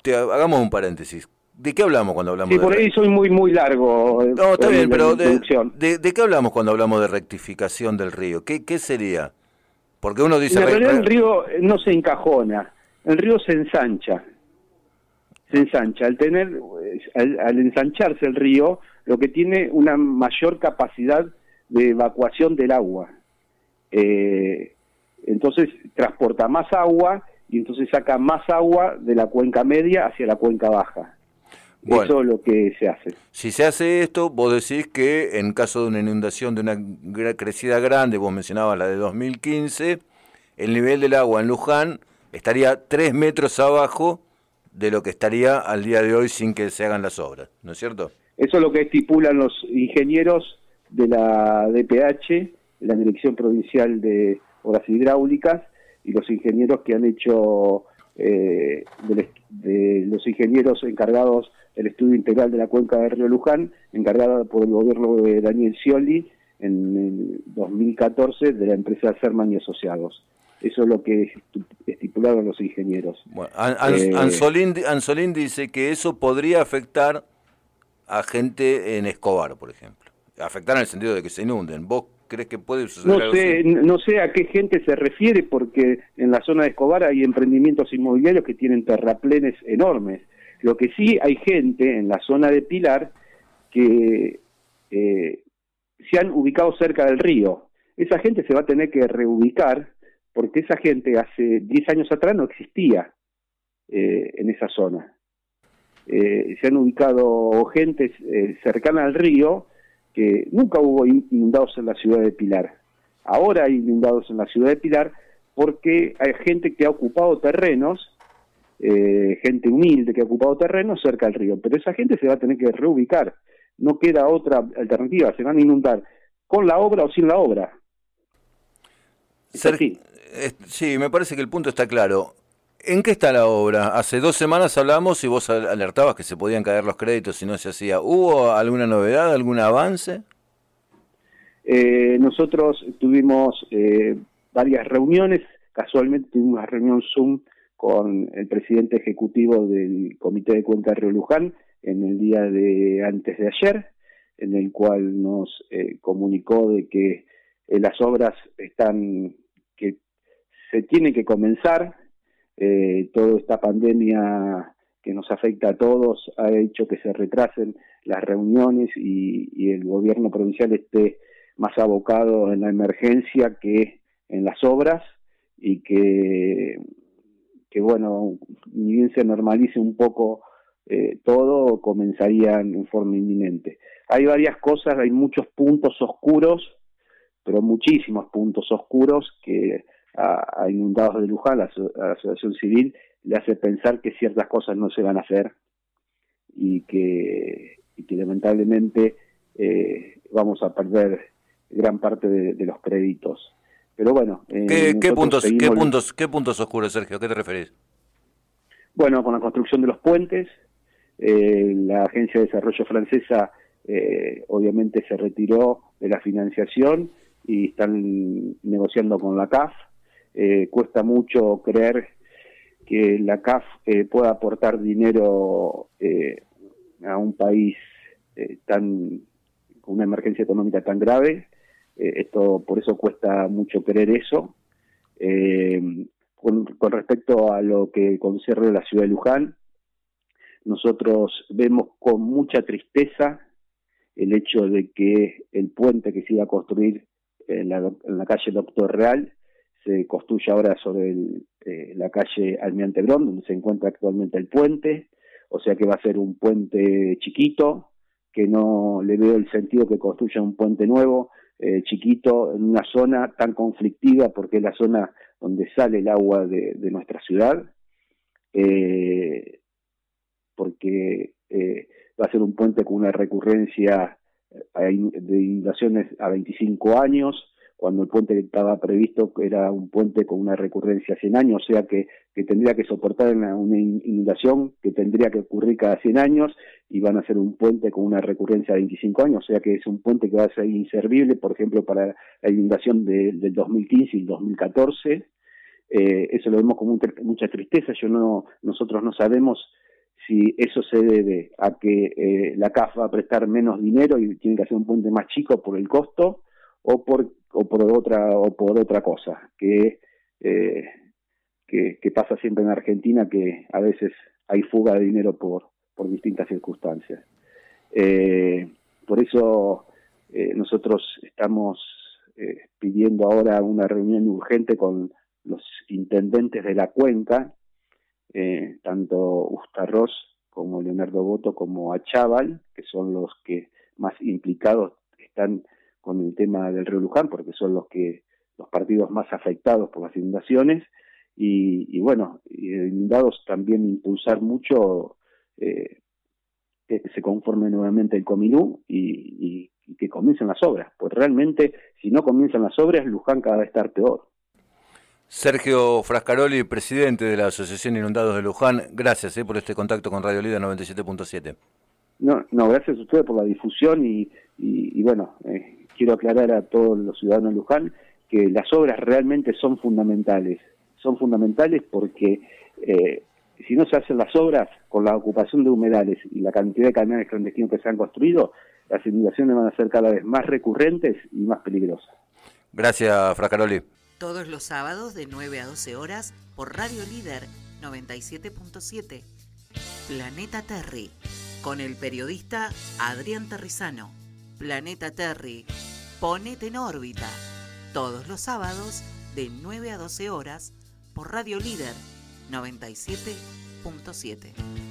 hagamos un paréntesis. ¿De qué hablamos cuando hablamos Sí, por ahí soy muy largo No, está bien, en la pero introducción. ¿de qué hablamos cuando hablamos de rectificación del río? ¿Qué sería? Porque uno dice... En realidad el río no se encajona, el río se ensancha. Se ensancha. Al ensancharse el río, lo que tiene una mayor capacidad de evacuación del agua. Entonces transporta más agua y entonces saca más agua de la cuenca media hacia la cuenca baja. Bueno, Eso es lo que se hace. si se hace esto, vos decís que en caso de una inundación de una crecida grande, vos mencionabas la de 2015, el nivel del agua en Luján estaría 3 metros abajo de lo que estaría al día de hoy sin que se hagan las obras, ¿no es cierto? Eso es lo que estipulan los ingenieros de la DPH, la Dirección Provincial de Obras Hidráulicas, y los ingenieros que han hecho, de los ingenieros encargados del estudio integral de la cuenca del río Luján, encargada por el gobierno de Daniel Scioli en el 2014 de la empresa Serman y Asociados. Eso es lo que estipularon los ingenieros. Bueno, Anzolín dice que eso podría afectar a gente en Escobar, por ejemplo. Afectar en el sentido de que se inunden. ¿Vos crees que puede suceder algo así? No sé a qué gente se refiere, porque en la zona de Escobar hay emprendimientos inmobiliarios que tienen terraplenes enormes. Lo que sí hay gente en la zona de Pilar que se han ubicado cerca del río. Esa gente se va a tener que reubicar, porque esa gente hace 10 años atrás no existía en esa zona. Se han ubicado gente cercana al río que nunca hubo inundados en la ciudad de Pilar. Ahora hay inundados en la ciudad de Pilar porque hay gente que ha ocupado terrenos, gente humilde que ha ocupado terrenos cerca del río, pero esa gente se va a tener que reubicar. No queda otra alternativa, se van a inundar con la obra o sin la obra. Sí, me parece que el punto está claro. ¿En qué está la obra? Hace 2 semanas hablamos y vos alertabas que se podían caer los créditos si no se hacía. ¿Hubo alguna novedad, algún avance? Nosotros tuvimos varias reuniones, casualmente tuvimos una reunión Zoom con el presidente ejecutivo del Comité de Cuenca Río Luján en el día de antes de ayer, en el cual nos comunicó de que las obras que se tienen que comenzar. Toda esta pandemia que nos afecta a todos ha hecho que se retrasen las reuniones y el gobierno provincial esté más abocado en la emergencia que en las obras, y que bueno, ni bien se normalice un poco todo, comenzarían en forma inminente. Hay varias cosas, hay muchos puntos oscuros, pero muchísimos puntos oscuros que a Inundados de Luján, a la Asociación Civil, le hace pensar que ciertas cosas no se van a hacer y que lamentablemente vamos a perder gran parte de los créditos. Pero bueno, ¿Qué puntos oscuros, Sergio? ¿A qué te referís? Bueno, con la construcción de los puentes, la Agencia de Desarrollo Francesa obviamente se retiró de la financiación y están negociando con la CAF. Cuesta mucho creer que la CAF pueda aportar dinero a un país con una emergencia económica tan grave. Por eso cuesta mucho creer eso. Con respecto a lo que concierne la ciudad de Luján, nosotros vemos con mucha tristeza el hecho de que el puente que se iba a construir en la calle Doctor Real se construye ahora sobre la calle Almirante Brown, donde se encuentra actualmente el puente. O sea que va a ser un puente chiquito, que no le veo el sentido que construya un puente nuevo, chiquito, en una zona tan conflictiva, porque es la zona donde sale el agua de nuestra ciudad, porque va a ser un puente con una recurrencia de inundaciones a 25 años, cuando el puente que estaba previsto era un puente con una recurrencia a 100 años, o sea que tendría que soportar una inundación que tendría que ocurrir cada 100 años, y van a ser un puente con una recurrencia de 25 años, o sea que es un puente que va a ser inservible, por ejemplo, para la inundación del 2015 y el 2014. Eso lo vemos con mucha tristeza. Nosotros no sabemos si eso se debe a que la CAF va a prestar menos dinero y tiene que hacer un puente más chico por el costo, o por otra cosa que pasa siempre en Argentina, que a veces hay fuga de dinero por distintas circunstancias. Por eso nosotros estamos pidiendo ahora una reunión urgente con los intendentes de la cuenca, tanto Ustarros como Leonardo Boto como Achával, que son los que más implicados están con el tema del río Luján, porque son los partidos más afectados por las inundaciones, y bueno, inundados también impulsar mucho que se conforme nuevamente el Cominú y que comiencen las obras, pues realmente si no comienzan las obras, Luján cada vez va a estar peor. Sergio Frascaroli, presidente de la Asociación Inundados de Luján, gracias por este contacto con Radio Líder 97.7. No, gracias a ustedes por la difusión y bueno, quiero aclarar a todos los ciudadanos de Luján que las obras realmente son fundamentales porque si no se hacen las obras, con la ocupación de humedales y la cantidad de canales clandestinos que se han construido, las inundaciones van a ser cada vez más recurrentes y más peligrosas. Gracias, Frascaroli. Todos los sábados de 9 a 12 horas por Radio Líder 97.7. Planeta Terry, con el periodista Adrián Terrizano. Planeta Terry, ponete en órbita. Todos los sábados de 9 a 12 horas por Radio Líder 97.7.